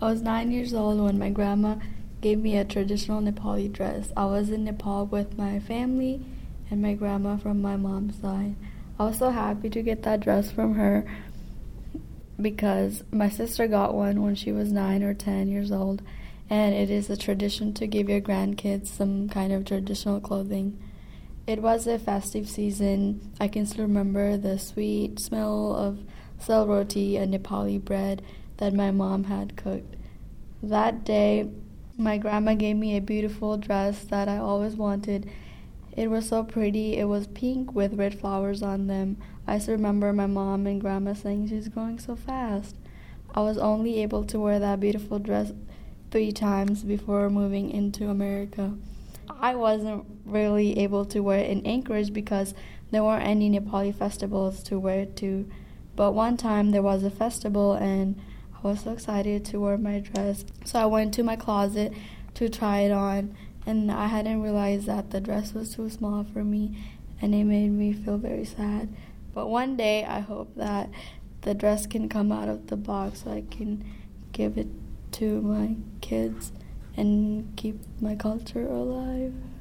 I was 9 years old when my grandma gave me a traditional Nepali dress. I was in Nepal with my family and my grandma from my mom's side. I was so happy to get that dress from her because my sister got one when she was 9 or 10 years old, and it is a tradition to give your grandkids some kind of traditional clothing. It was a festive season. I can still remember the sweet smell of sal roti, a Nepali bread that my mom had cooked. That day, my grandma gave me a beautiful dress that I always wanted. It was so pretty. It was pink with red flowers on them. I still remember my mom and grandma saying she's growing so fast. I was only able to wear that beautiful dress 3 times before moving into America. I wasn't really able to wear it in Anchorage because there weren't any Nepali festivals to wear it to. But one time there was a festival and I was so excited to wear my dress. So I went to my closet to try it on, and I hadn't realized that the dress was too small for me, and it made me feel very sad. But one day I hope that the dress can come out of the box so I can give it to my kids and keep my culture alive.